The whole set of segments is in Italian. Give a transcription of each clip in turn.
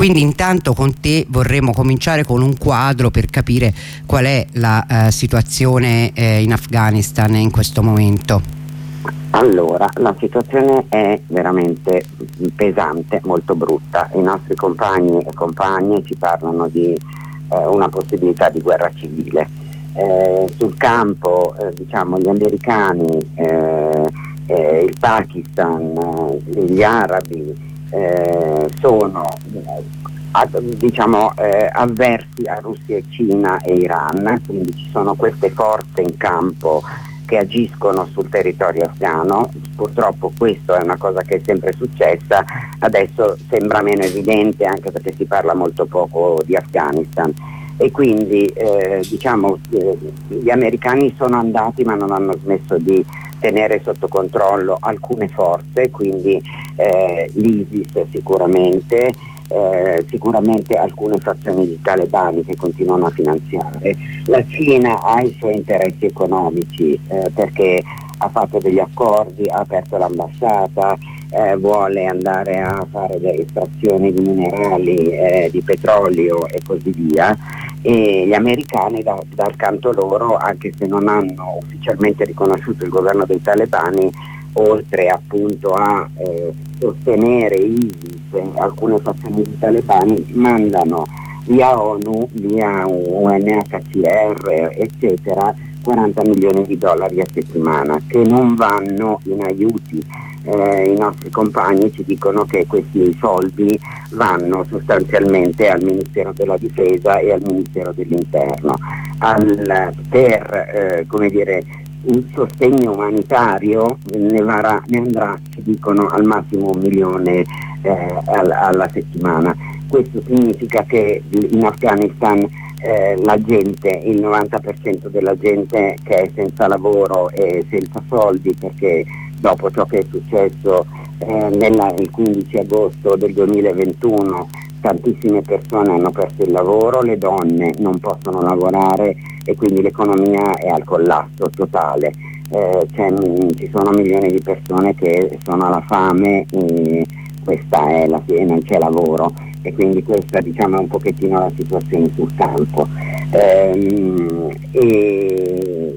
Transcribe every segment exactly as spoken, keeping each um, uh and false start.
Quindi intanto con te vorremmo cominciare con un quadro per capire qual è la eh, situazione eh, in Afghanistan in questo momento. Allora, la situazione è veramente pesante, molto brutta. I nostri compagni e compagne ci parlano di eh, una possibilità di guerra civile. Eh, sul campo, eh, diciamo, gli americani, eh, eh, il Pakistan, eh, gli arabi eh, sono eh, ad, diciamo, eh, avversi a Russia e Cina e Iran, quindi ci sono queste forze in campo che agiscono sul territorio afghano. Purtroppo questo è una cosa che è sempre successa, adesso sembra meno evidente anche perché si parla molto poco di Afghanistan e quindi eh, diciamo eh, gli americani sono andati ma non hanno smesso di tenere sotto controllo alcune forze, quindi eh, l'ISIS sicuramente, Eh, sicuramente alcune fazioni di talebani che continuano a finanziare. La Cina ha i suoi interessi economici eh, perché ha fatto degli accordi, ha aperto l'ambasciata, eh, vuole andare a fare delle estrazioni di minerali, eh, di petrolio e così via, e gli americani da, dal canto loro, anche se non hanno ufficialmente riconosciuto il governo dei talebani, oltre appunto a eh, sostenere ISIS e alcune fazioni di talebani, mandano via ONU, via U N H C R eccetera quaranta milioni di dollari a settimana che non vanno in aiuti. Eh, i nostri compagni ci dicono che questi soldi vanno sostanzialmente al Ministero della Difesa e al Ministero dell'Interno al, per eh, come dire il sostegno umanitario ne, varrà, ne andrà, ci dicono, al massimo un milione eh, alla, alla settimana. Questo significa che in Afghanistan eh, la gente, il novanta per cento della gente che è senza lavoro e senza soldi, perché dopo ciò che è successo eh, nella, il quindici agosto del duemilaventuno tantissime persone hanno perso il lavoro, le donne non possono lavorare e quindi l'economia è al collasso totale. Eh, ci sono milioni di persone che sono alla fame e questa è la e non c'è lavoro e quindi questa, diciamo, è un pochettino la situazione sul campo. Ehm, e,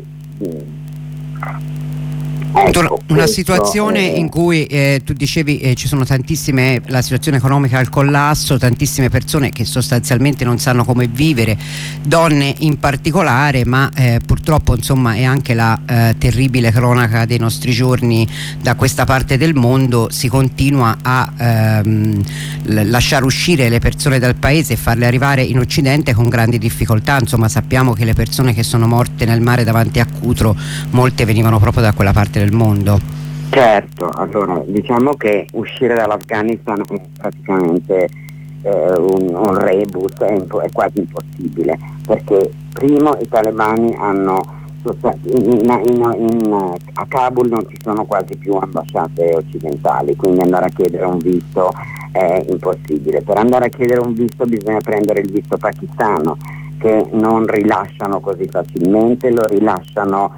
Ecco, una situazione è... in cui eh, tu dicevi eh, ci sono tantissime, la situazione economica al collasso, tantissime persone che sostanzialmente non sanno come vivere, donne in particolare, ma eh, purtroppo insomma è anche la eh, terribile cronaca dei nostri giorni da questa parte del mondo. Si continua a ehm, lasciare uscire le persone dal paese e farle arrivare in Occidente con grandi difficoltà. Insomma, sappiamo che le persone che sono morte nel mare davanti a Cutro, molte venivano proprio da quella parte del mondo. Certo, allora diciamo che uscire dall'Afghanistan è praticamente eh, un, un rebus, è, è quasi impossibile, perché primo i talebani hanno in, in, in, a Kabul non ci sono quasi più ambasciate occidentali, quindi andare a chiedere un visto è impossibile. Per andare a chiedere un visto bisogna prendere il visto pakistano, che non rilasciano così facilmente, lo rilasciano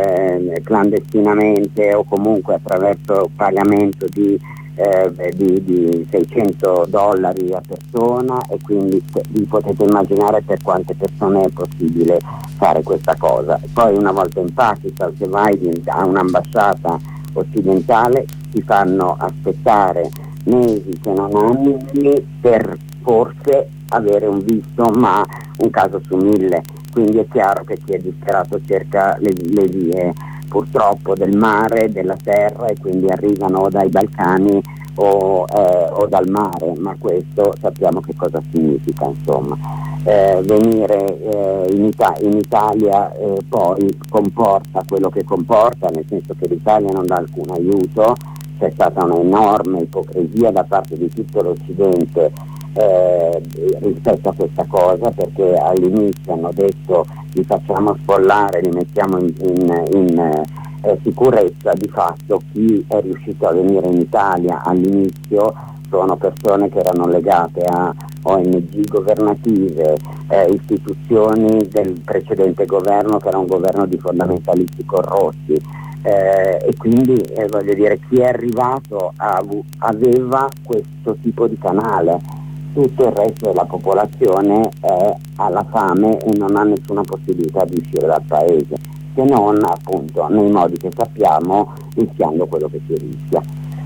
Eh, clandestinamente o comunque attraverso pagamento di, eh, di, di seicento dollari a persona, e quindi vi potete immaginare per quante persone è possibile fare questa cosa. Poi una volta in Pakistan, se vai a un'ambasciata occidentale, ti fanno aspettare mesi se non anni per forse avere un visto, ma un caso su mille. Quindi è chiaro che chi è disperato cerca le, le vie purtroppo del mare, della terra, e quindi arrivano dai Balcani o, eh, o dal mare, ma questo sappiamo che cosa significa, insomma. Eh, venire eh, in, Ita- in Italia eh, poi comporta quello che comporta, nel senso che l'Italia non dà alcun aiuto, c'è stata un'enorme ipocrisia da parte di tutto l'Occidente Eh, rispetto a questa cosa, perché all'inizio hanno detto li facciamo sfollare, li mettiamo in, in, in eh, sicurezza. Di fatto chi è riuscito a venire in Italia all'inizio sono persone che erano legate a O N G governative, eh, istituzioni del precedente governo, che era un governo di fondamentalisti corrotti, eh, e quindi eh, voglio dire, chi è arrivato a, aveva questo tipo di canale. tutto il resto della popolazione è alla fame e non ha nessuna possibilità di uscire dal paese, se non appunto nei modi che sappiamo, rischiando quello che si rischia.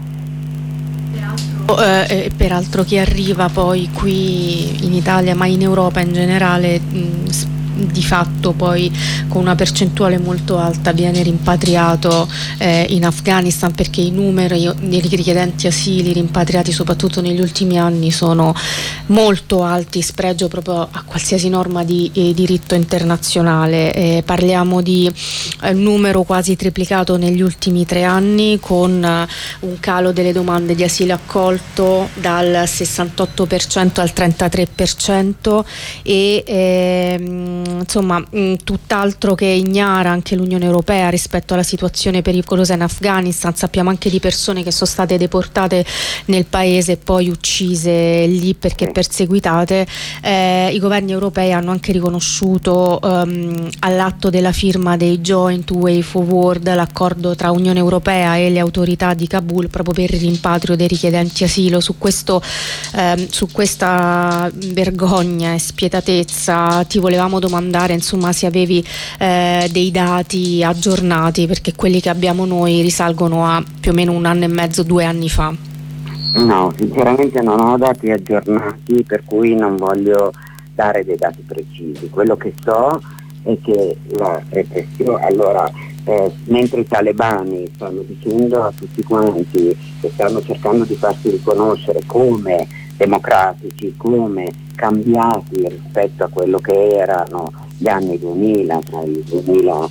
Eh, peraltro chi arriva poi qui in Italia, ma in Europa in generale, mh, di fatto poi con una percentuale molto alta viene rimpatriato eh, in Afghanistan, perché i numeri di richiedenti asili rimpatriati soprattutto negli ultimi anni sono molto alti, spregio proprio a qualsiasi norma di eh, diritto internazionale. Eh, parliamo di eh, numero quasi triplicato negli ultimi tre anni, con eh, un calo delle domande di asilo accolto dal sessantotto per cento al trentatré per cento e ehm, insomma mh, tutt'altro che ignara anche l'Unione Europea rispetto alla situazione pericolosa in Afghanistan. Sappiamo anche di persone che sono state deportate nel paese e poi uccise lì perché perseguitate. Eh, i governi europei hanno anche riconosciuto um, all'atto della firma dei Joint Way Forward, l'accordo tra Unione Europea e le autorità di Kabul proprio per il rimpatrio dei richiedenti asilo. Su questo ehm, su questa vergogna e spietatezza ti volevamo domandare insomma se avevi eh, dei dati aggiornati, perché quelli che abbiamo noi risalgono a più o meno un anno e mezzo, due anni fa. No, sinceramente non ho dati aggiornati, per cui non voglio dare dei dati precisi. Quello che so è che la repressione, allora eh, mentre i talebani stanno dicendo a tutti quanti che stanno cercando di farsi riconoscere come democratici, come cambiati rispetto a quello che erano gli anni duemila, tra il duemila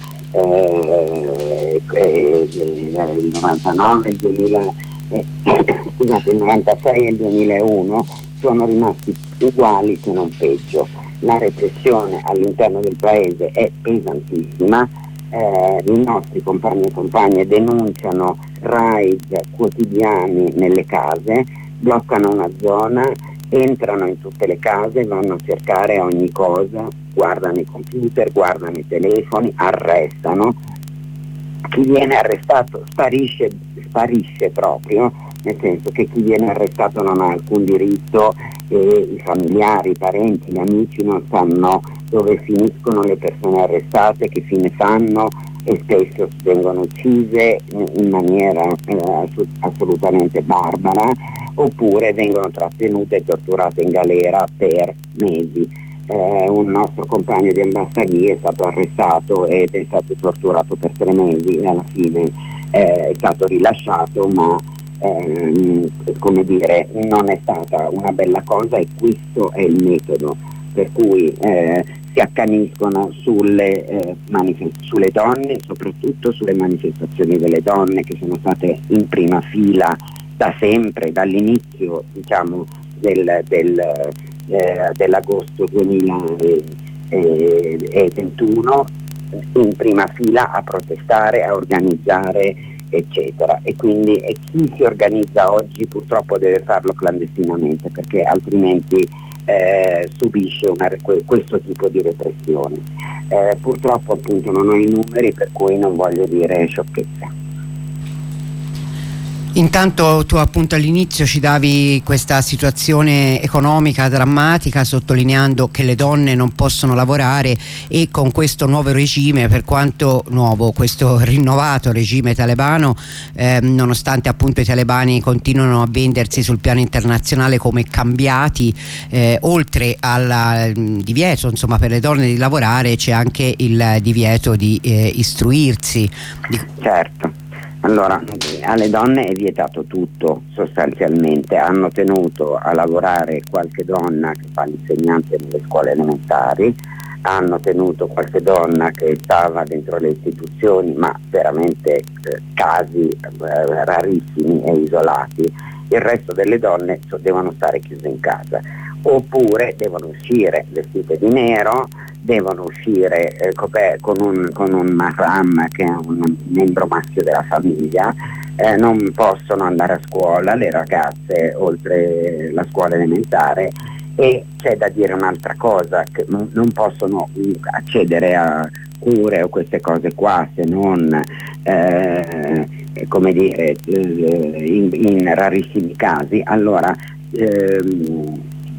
eh, eh, il novantanove, il duemila, eh, scusate, il novantasei e il duemilauno, sono rimasti uguali se non peggio. La repressione all'interno del paese è pesantissima. Eh, i nostri compagni e compagne denunciano raid quotidiani nelle case, bloccano una zona, entrano in tutte le case, vanno a cercare ogni cosa, guardano i computer, guardano i telefoni, arrestano. Chi viene arrestato sparisce, sparisce proprio, nel senso che chi viene arrestato non ha alcun diritto e i familiari, i parenti, gli amici non sanno dove finiscono le persone arrestate, che fine fanno, e spesso vengono uccise in maniera eh, assolutamente barbara, oppure vengono trattenute e torturate in galera per mesi. Eh, un nostro compagno di Ambassaghi è stato arrestato ed è stato torturato per tre mesi e alla fine eh, è stato rilasciato, ma ehm, come dire, non è stata una bella cosa, e questo è il metodo per cui eh, si accaniscono sulle, eh, manifest- sulle donne, soprattutto sulle manifestazioni delle donne, che sono state in prima fila da sempre, dall'inizio diciamo del, del, eh, dell'agosto duemilaventuno, in prima fila a protestare, a organizzare, eccetera. E quindi e chi si organizza oggi purtroppo deve farlo clandestinamente, perché altrimenti Eh, subisce una, questo tipo di repressione. Eh, purtroppo appunto non ho i numeri, per cui non voglio dire sciocchezze. Intanto tu appunto all'inizio ci davi questa situazione economica drammatica, sottolineando che le donne non possono lavorare, e con questo nuovo regime, per quanto nuovo, questo rinnovato regime talebano, eh, nonostante appunto i talebani continuano a vendersi sul piano internazionale come cambiati, eh, oltre al divieto insomma per le donne di lavorare c'è anche il divieto di eh, istruirsi. Di... Certo. Allora, alle donne è vietato tutto sostanzialmente. Hanno tenuto a lavorare qualche donna che fa l'insegnante nelle scuole elementari, hanno tenuto qualche donna che stava dentro le istituzioni, ma veramente eh, casi eh, rarissimi e isolati. Il resto delle donne so, devono stare chiuse in casa, oppure devono uscire vestite di nero, devono uscire eh, copè, con un, con un mahram, che è un membro maschio della famiglia, eh, non possono andare a scuola le ragazze oltre la scuola elementare, e c'è da dire un'altra cosa, che non, non possono accedere a cure o queste cose qua, se non eh, come dire in, in rarissimi casi. Allora ehm,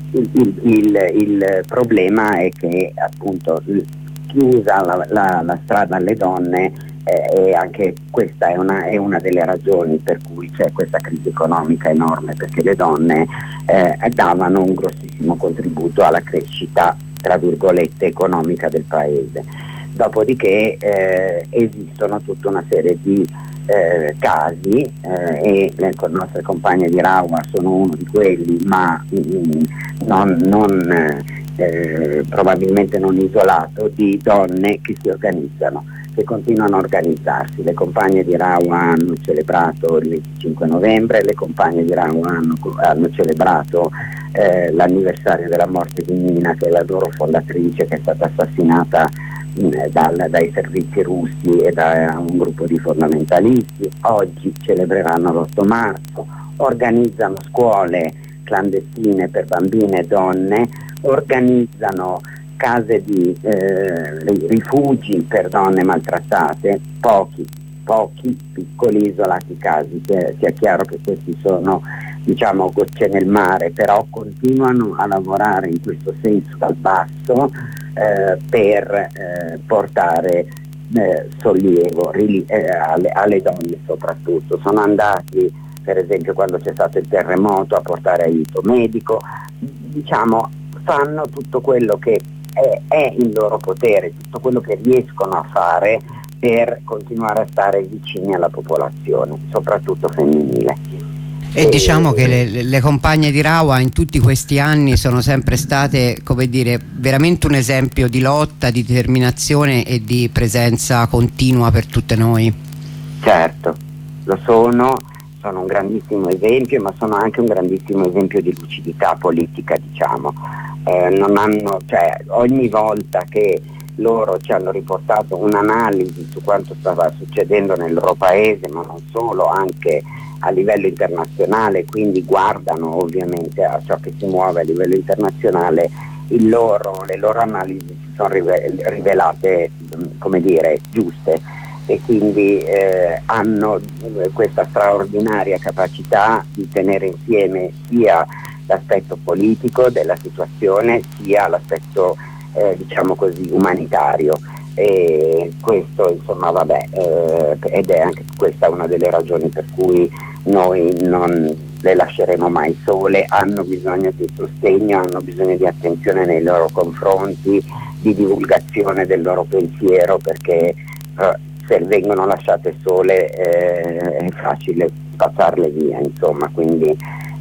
il, il, il, il problema è che appunto chiusa la, la, la strada alle donne, eh, e anche questa è una, è una delle ragioni per cui c'è questa crisi economica enorme, perché le donne eh, davano un grossissimo contributo alla crescita, tra virgolette, economica del paese. Dopodiché eh, esistono tutta una serie di eh, casi eh, e le nostre compagne di Raua sono uno di quelli, ma mh, non, non eh, probabilmente non isolato, di donne che si organizzano, che continuano a organizzarsi. Le compagne di Raua hanno celebrato il venticinque novembre, le compagne di Raua hanno, hanno celebrato eh, l'anniversario della morte di Nina, che è la loro fondatrice, che è stata assassinata mh, dal, dai servizi russi e da un gruppo di fondamentalisti. Oggi celebreranno l'otto marzo, organizzano scuole clandestine per bambine e donne, organizzano case di eh, rifugi per donne maltrattate, pochi, pochi piccoli isolati casi, che sia chiaro che questi sono, diciamo, gocce nel mare, però continuano a lavorare in questo senso dal basso eh, per eh, portare eh, sollievo rilì, eh, alle, alle donne soprattutto. Sono andati, per esempio, quando c'è stato il terremoto, a portare aiuto medico, diciamo, fanno tutto quello che è, è in loro potere, tutto quello che riescono a fare per continuare a stare vicini alla popolazione, soprattutto femminile. E, e diciamo che le, le compagne di Raua in tutti questi anni sono sempre state, come dire, veramente un esempio di lotta, di determinazione e di presenza continua per tutte noi. Certo, lo sono. Sono un grandissimo esempio, ma sono anche un grandissimo esempio di lucidità politica, diciamo. Eh, non hanno, cioè, ogni volta che loro ci hanno riportato un'analisi su quanto stava succedendo nel loro paese, ma non solo, anche a livello internazionale, quindi guardano ovviamente a ciò che si muove a livello internazionale, il loro, le loro analisi si sono rivelate, come dire, giuste. E quindi eh, hanno questa straordinaria capacità di tenere insieme sia l'aspetto politico della situazione sia l'aspetto eh, diciamo così umanitario, e questo insomma vabbè eh, ed è anche questa una delle ragioni per cui noi non le lasceremo mai sole. Hanno bisogno di sostegno, hanno bisogno di attenzione nei loro confronti, di divulgazione del loro pensiero, perché eh, se vengono lasciate sole eh, è facile spazzarle via, insomma, quindi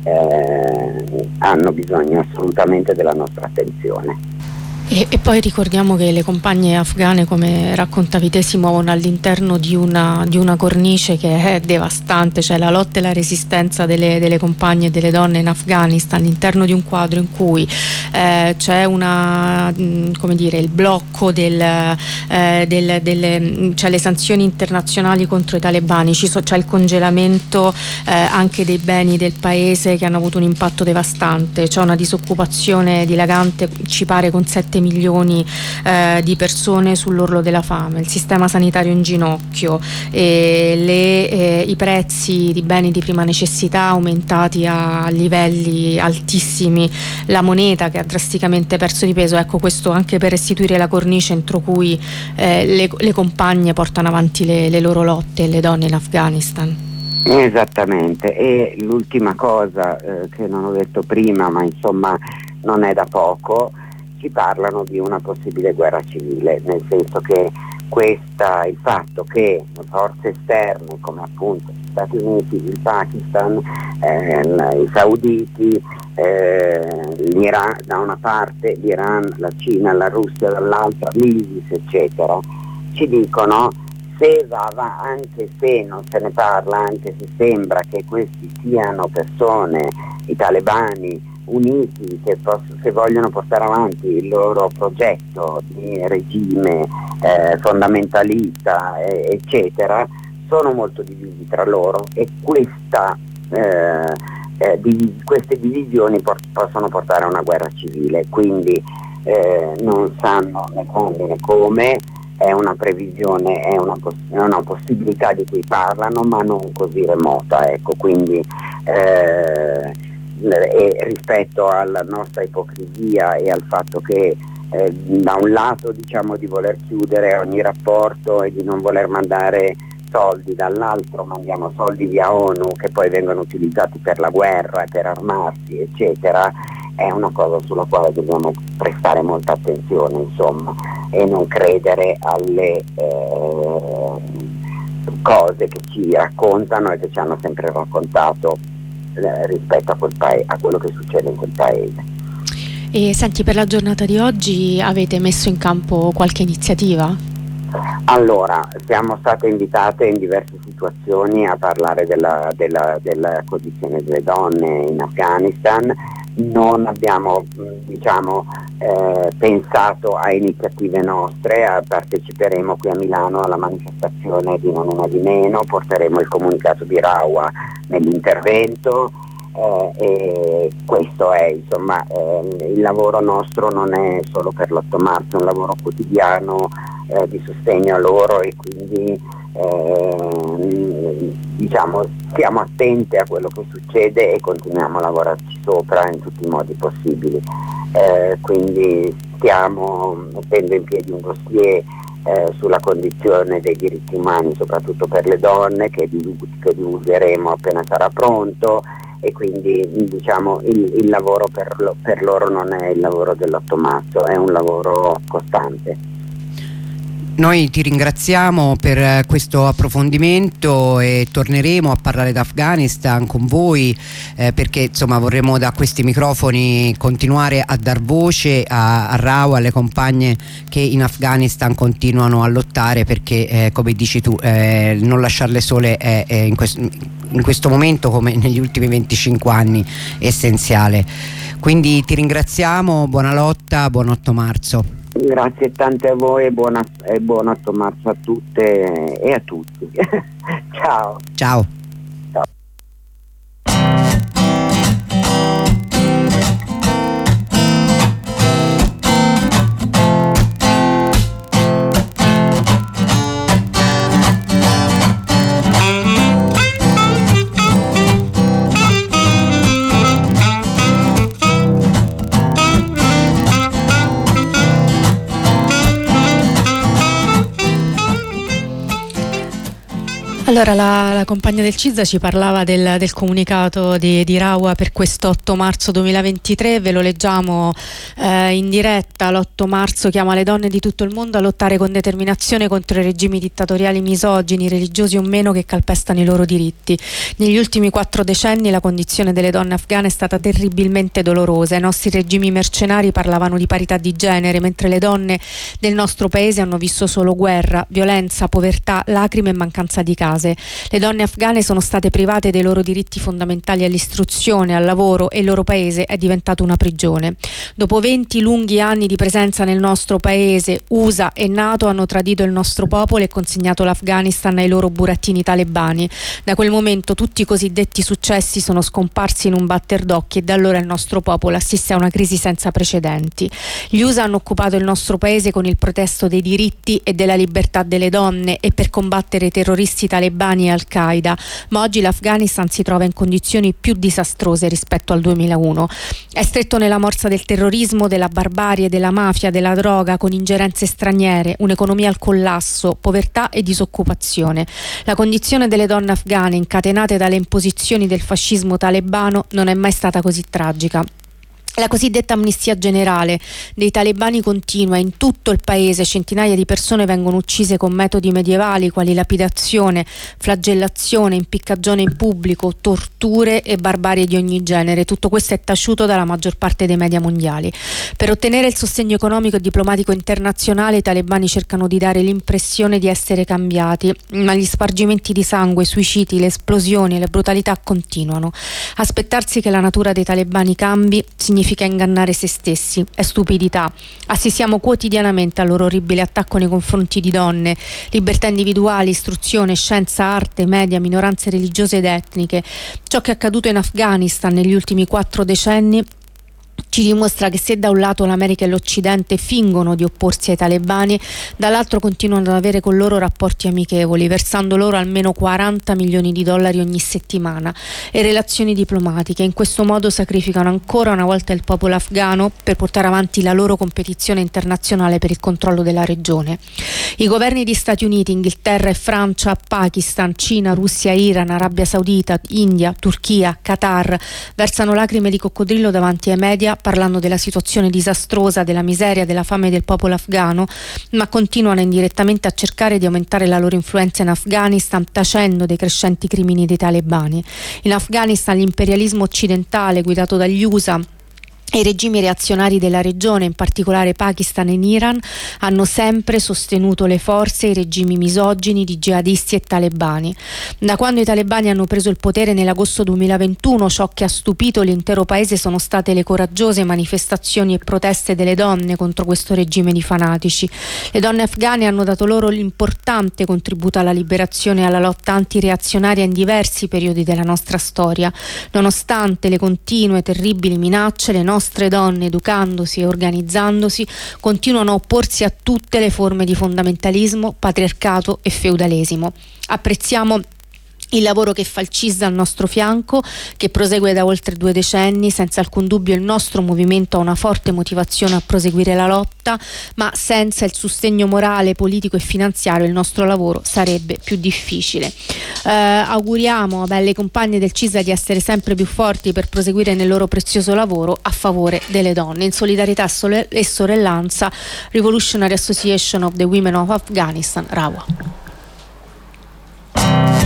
eh, hanno bisogno assolutamente della nostra attenzione. E, e poi ricordiamo che le compagne afghane, come raccontavi te, si muovono all'interno di una, di una cornice che è devastante, cioè la lotta e la resistenza delle, delle compagne e delle donne in Afghanistan, all'interno di un quadro in cui eh, c'è una, mh, come dire, il blocco del, eh, del, delle, cioè le sanzioni internazionali contro i talebani, ci so, c'è il congelamento eh, anche dei beni del paese che hanno avuto un impatto devastante, c'è una disoccupazione dilagante, ci pare con sette milioni eh, di persone sull'orlo della fame, il sistema sanitario in ginocchio, e le, eh, i prezzi di beni di prima necessità aumentati a livelli altissimi, la moneta che ha drasticamente perso di peso. Ecco, questo anche per restituire la cornice entro cui eh, le, le compagne portano avanti le, le loro lotte, le donne in Afghanistan. Esattamente, e l'ultima cosa eh, che non ho detto prima, ma insomma non è da poco, ci parlano di una possibile guerra civile, nel senso che questa, il fatto che forze esterne come appunto gli Stati Uniti, il Pakistan, eh, i sauditi, eh, l'Iran da una parte, l'Iran, la Cina, la Russia dall'altra, l'ISIS eccetera, ci dicono se va, va, anche se non se ne parla, anche se sembra che questi siano persone, i talebani, uniti, che, poss- che vogliono portare avanti il loro progetto di regime eh, fondamentalista eh, eccetera, sono molto divisi tra loro, e questa, eh, eh, div- queste divisioni por- possono portare a una guerra civile, quindi eh, non sanno né quando né come. È una previsione, è una, poss- è una possibilità di cui parlano, ma non così remota, ecco, quindi eh, e rispetto alla nostra ipocrisia e al fatto che eh, da un lato diciamo di voler chiudere ogni rapporto e di non voler mandare soldi, dall'altro mandiamo soldi via ONU che poi vengono utilizzati per la guerra e per armarsi eccetera, è una cosa sulla quale dobbiamo prestare molta attenzione, insomma, e non credere alle eh, cose che ci raccontano e che ci hanno sempre raccontato eh, rispetto a, quel paese, a quello che succede in quel paese. E senti, per la giornata di oggi avete messo in campo qualche iniziativa? Allora, siamo state invitate in diverse situazioni a parlare della, della, della condizione delle donne in Afghanistan. Non abbiamo diciamo, eh, pensato a iniziative nostre, a, parteciperemo qui a Milano alla manifestazione di Non Una di Meno, porteremo il comunicato di Rawa nell'intervento. Eh, e questo è insomma eh, il lavoro nostro non è solo per l'otto marzo, è un lavoro quotidiano eh, di sostegno a loro e quindi eh, diciamo stiamo attenti a quello che succede e continuiamo a lavorarci sopra in tutti i modi possibili. Eh, quindi stiamo mettendo in piedi un dossier eh, sulla condizione dei diritti umani soprattutto per le donne che, che divulgheremo appena sarà pronto. E quindi diciamo il, il lavoro per, lo, per loro non è il lavoro dell'otto marzo, è un lavoro costante. Noi ti ringraziamo per questo approfondimento e torneremo a parlare d'Afghanistan con voi eh, perché insomma vorremmo da questi microfoni continuare a dar voce a, a Rawa, alle compagne che in Afghanistan continuano a lottare perché eh, come dici tu eh, non lasciarle sole è, è in, questo, in questo momento come negli ultimi venticinque anni essenziale. Quindi ti ringraziamo, buona lotta, buon otto marzo. Grazie tante a voi e buona, e buon otto marzo a tutte e a tutti. Ciao. Ciao. Ciao. Allora la, la compagna del C I S A ci parlava del, del comunicato di, di Rawa per questo otto marzo duemilaventitré, ve lo leggiamo eh, in diretta. L'otto marzo chiama le donne di tutto il mondo a lottare con determinazione contro i regimi dittatoriali misogini, religiosi o meno, che calpestano i loro diritti. Negli ultimi quattro decenni la condizione delle donne afghane è stata terribilmente dolorosa. I nostri regimi mercenari parlavano di parità di genere, mentre le donne del nostro paese hanno visto solo guerra, violenza, povertà, lacrime e mancanza di casa. Le donne afghane sono state private dei loro diritti fondamentali all'istruzione, al lavoro, e il loro paese è diventato una prigione. Dopo venti lunghi anni di presenza nel nostro paese, U S A e NATO hanno tradito il nostro popolo e consegnato l'Afghanistan ai loro burattini talebani. Da quel momento tutti i cosiddetti successi sono scomparsi in un batter d'occhi e da allora il nostro popolo assiste a una crisi senza precedenti. Gli U S A hanno occupato il nostro paese con il protesto dei diritti e della libertà delle donne e per combattere i terroristi talebani e Al-Qaeda, ma oggi l'Afghanistan si trova in condizioni più disastrose rispetto al duemilauno. È stretto nella morsa del terrorismo, della barbarie, della mafia, della droga, con ingerenze straniere, un'economia al collasso, povertà e disoccupazione. La condizione delle donne afghane, incatenate dalle imposizioni del fascismo talebano, non è mai stata così tragica. La cosiddetta amnistia generale dei talebani continua in tutto il paese, centinaia di persone vengono uccise con metodi medievali quali lapidazione, flagellazione, impiccagione in pubblico, torture e barbarie di ogni genere. Tutto questo è taciuto dalla maggior parte dei media mondiali. Per ottenere il sostegno economico e diplomatico internazionale i talebani cercano di dare l'impressione di essere cambiati, ma gli spargimenti di sangue, i suicidi, le esplosioni e le brutalità continuano. Aspettarsi che la natura dei talebani cambi significa significa ingannare se stessi, è stupidità. Assistiamo quotidianamente al loro orribile attacco nei confronti di donne, libertà individuali, istruzione, scienza, arte, media, minoranze religiose ed etniche. Ciò che è accaduto in Afghanistan negli ultimi quattro decenni ci dimostra che se da un lato l'America e l'Occidente fingono di opporsi ai talebani, dall'altro continuano ad avere con loro rapporti amichevoli, versando loro almeno quaranta milioni di dollari ogni settimana e relazioni diplomatiche. In questo modo sacrificano ancora una volta il popolo afghano per portare avanti la loro competizione internazionale per il controllo della regione. I governi di Stati Uniti, Inghilterra e Francia, Pakistan, Cina, Russia, Iran, Arabia Saudita, India, Turchia, Qatar versano lacrime di coccodrillo davanti ai media, parlando della situazione disastrosa, della miseria, della fame del popolo afghano, ma continuano indirettamente a cercare di aumentare la loro influenza in Afghanistan, tacendo dei crescenti crimini dei talebani. In Afghanistan l'imperialismo occidentale guidato dagli U S A e i regimi reazionari della regione, in particolare Pakistan e Iran, hanno sempre sostenuto le forze e i regimi misogini di jihadisti e talebani. Da quando i talebani hanno preso il potere nell'agosto duemilaventuno, ciò che ha stupito l'intero paese sono state le coraggiose manifestazioni e proteste delle donne contro questo regime di fanatici. Le donne afghane hanno dato loro l'importante contributo alla liberazione e alla lotta antireazionaria in diversi periodi della nostra storia. Nonostante le continue terribili minacce, le nostre Le nostre donne, educandosi e organizzandosi, continuano a opporsi a tutte le forme di fondamentalismo, patriarcato e feudalesimo. Apprezziamo il lavoro che fa il C I S al nostro fianco, che prosegue da oltre due decenni. Senza alcun dubbio il nostro movimento ha una forte motivazione a proseguire la lotta, ma senza il sostegno morale, politico e finanziario il nostro lavoro sarebbe più difficile. Eh, auguriamo alle compagne del C I S di essere sempre più forti per proseguire nel loro prezioso lavoro a favore delle donne. In solidarietà e sorellanza, Revolutionary Association of the Women of Afghanistan, RAWA.